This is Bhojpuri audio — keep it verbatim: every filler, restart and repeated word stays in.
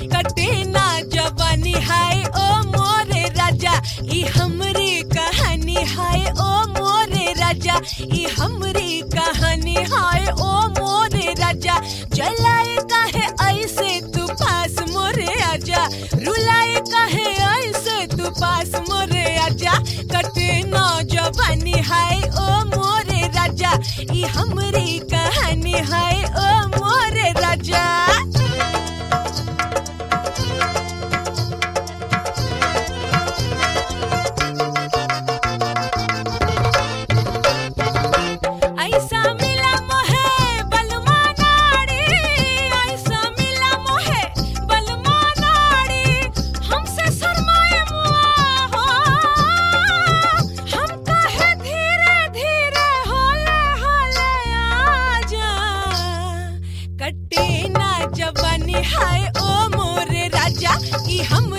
कटे ना जवानी हाय ओ मोरे राजा, ई हमरी कहानी हाय ओ मोरे राजा, ई हमरी कहानी हाय ओ मोरे राजा। जलाए काहे ऐसे तू पास मोरे आजा, रुलाए काहे ऐसे तू पास मोरे आजा। कटे ना जवानी हाय ओ मोरे राजा, ई हमरी कहानी हाय ओ मोरे राजा। ऐसा मिला मोहे बलमा नाड़ी, ऐसा मिला मोहे बलमा नाड़ी, हमसे शर्माए मुआ हो, हम कहे धीरे धीरे होले होले आजा। कटे ना जवानी हाय ओ मोरे राजा, ई हम